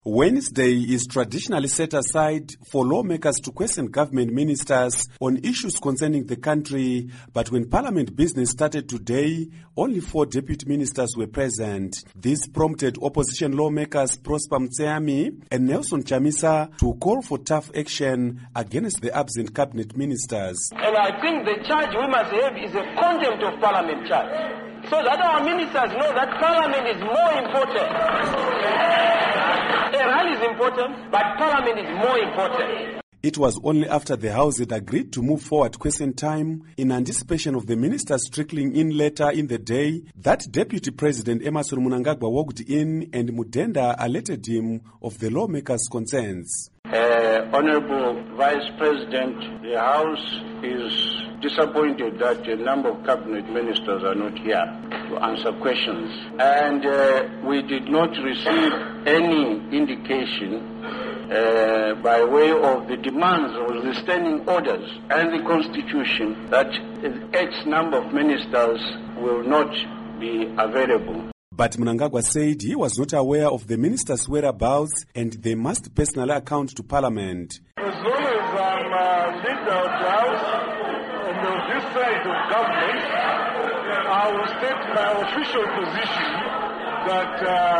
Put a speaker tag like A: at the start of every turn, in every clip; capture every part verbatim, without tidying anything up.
A: Wednesday is traditionally set aside for lawmakers to question government ministers on issues concerning the country, but when Parliament business started today, only four deputy ministers were present. This prompted opposition lawmakers Prosper Mtseami and Nelson Chamisa to call for tough action against the absent cabinet ministers.
B: And I think the charge we must have is a contempt of Parliament charge, so that our ministers know that Parliament is more important. A rally is important, but Parliament is more important.
A: It was only after the House had agreed to move forward question time in anticipation of the ministers trickling in later in the day that Deputy President Emmerson Mnangagwa walked in and Mudenda alerted him of the lawmakers' concerns.
C: Uh, Honorable Vice President, the House is disappointed that a number of cabinet ministers are not here to answer questions. And uh, we did not receive any indication uh, by way of the demands of the standing orders and the Constitution that X number of ministers will not be available.
A: But Mnangagwa said he was not aware of the ministers' whereabouts and they must personally account to Parliament.
D: As long as I'm uh, leader of the House and of this side of government, I will state my official position that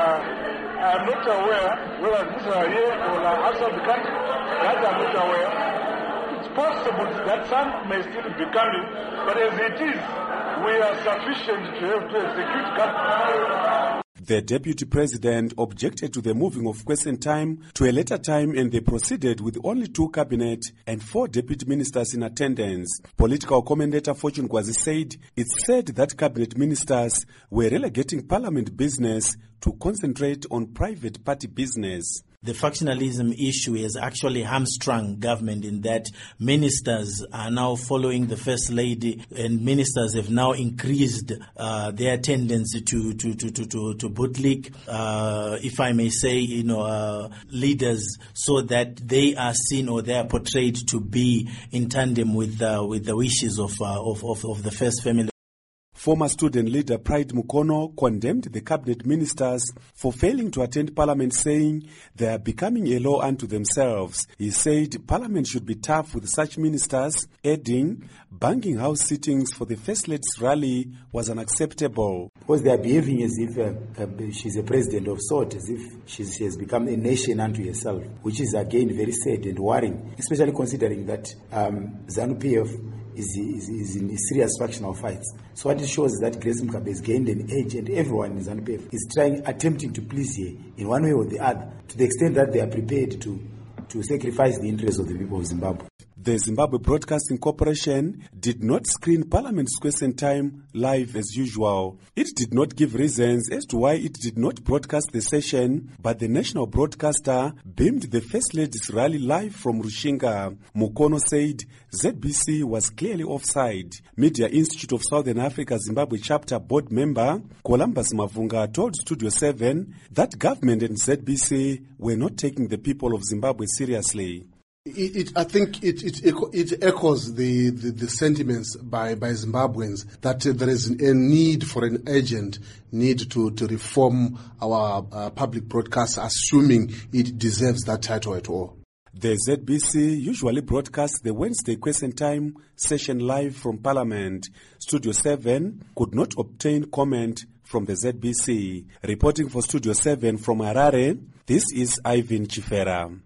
D: uh, I'm not aware whether these are here or outside the country. That I'm not aware. It's possible that some may still be coming, but as it is, we are sufficient to have to execute government.
A: The Deputy President objected to the moving of question time to a later time and they proceeded with only two cabinet and four deputy ministers in attendance. Political commentator Fortune Gwazi said it's said that cabinet ministers were relegating Parliament business to concentrate on private party business.
E: The factionalism issue has actually hamstrung government in that ministers are now following the First Lady and ministers have now increased uh, their tendency to to to to to, to bootlick, uh, if I may say, you know, uh, leaders, so that they are seen or they are portrayed to be in tandem with uh, with the wishes of, uh, of of of the First Family.
A: Former student leader Pride Mukono condemned the cabinet ministers for failing to attend Parliament, saying they are becoming a law unto themselves. He said Parliament should be tough with such ministers, adding banking house sittings for the First Lady's rally was unacceptable.
F: Because they are behaving as if uh, uh, she's a president of sort, as if she's, she has become a nation unto herself, which is again very sad and worrying, especially considering that um, ZANU-P F Is, is, is in serious factional fights. So what it shows is that Grace Mugabe has gained an edge and everyone in ZANU-P F is trying, attempting to please her in one way or the other, to the extent that they are prepared to, to sacrifice the interests of the people of Zimbabwe.
A: The Zimbabwe Broadcasting Corporation did not screen Parliament's question time live as usual. It did not give reasons as to why it did not broadcast the session, but the national broadcaster beamed the First Lady's rally live from Rushinga. Mukono said Z B C was clearly offside. Media Institute of Southern Africa Zimbabwe chapter board member Columbus Mavunga told Studio seven that government and Z B C were not taking the people of Zimbabwe seriously.
G: It, it, I think it, it, it echoes the, the, the sentiments by, by Zimbabweans that uh, there is a need for an urgent need to, to reform our uh, public broadcast, assuming it deserves that title at all.
A: The Z B C usually broadcasts the Wednesday question time session live from Parliament. Studio seven could not obtain comment from the Z B C. Reporting for Studio seven from Harare, this is Ivan Chifera.